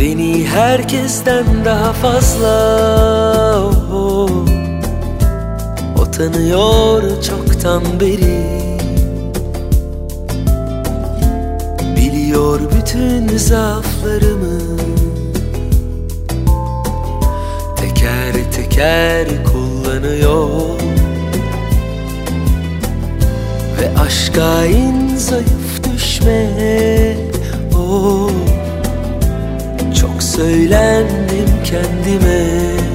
Beni herkesten daha fazla o tanıyor çoktan beri. Biliyor bütün zaaflarımı, teker teker kullanıyor. Ve aşka in zayıf düşme, çok söylendim kendime.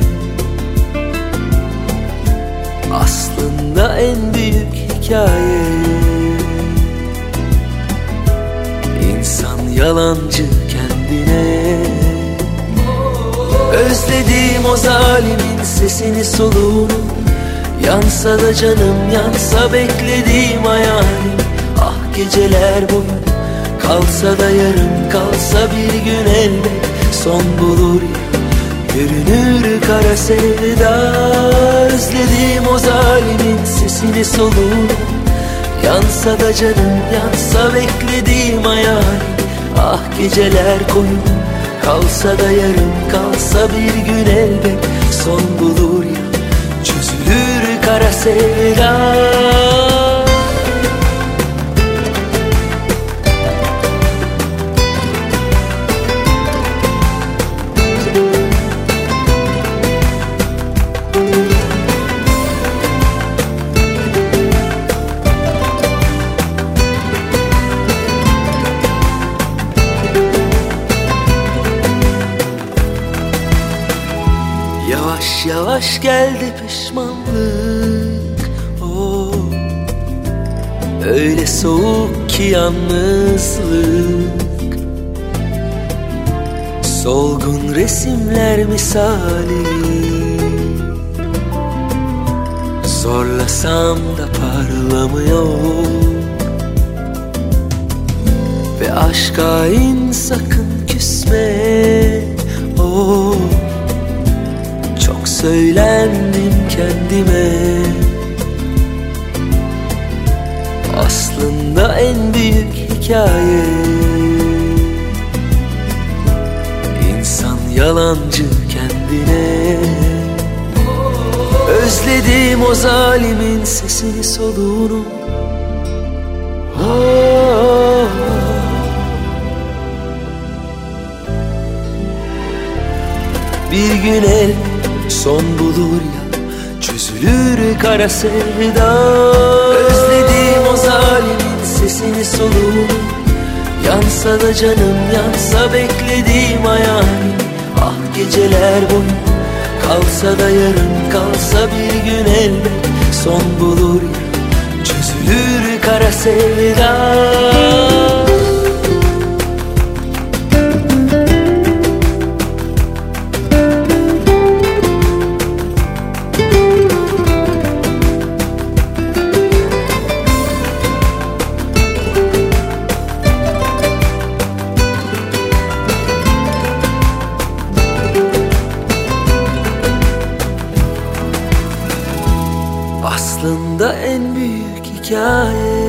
Aslında en büyük hikaye, İnsan yalancı kendine. Özledim o zalimin sesini soluğunu, yansa da canım yansa beklediğim hayalim. Ah geceler boyu kalsa da yarım, kalsa bir gün elbet son bulur ya, görünür kara sevda. Özledim o zalimin sesini soluğunu, yansa da canım yansa beklediğim hayalim. Ah geceler koyu kalsa da yarım, kalsa bir gün elbet son bulur ya, çözülür kara sevda. Yavaş yavaş geldi pişmanlık, öyle soğuk ki yalnızlık. Solgun resimler misali, zorlasam da parlamıyor. Ve aşka in sakın küsme, çok söylendim kendime. Aslında en büyük hikaye, İnsan yalancı kendine. Özledim o zalimin sesini soluğunu, bir gün el son bulur ya, çözülür kara sevda. Özledim o zalimin sesini soluğunu, yansa da canım yansa beklediğim hayalim. Ah geceler boyu kalsa da yarım, kalsa bir gün elbet son bulur ya, çözülür kara sevda. Aslında en büyük hikaye,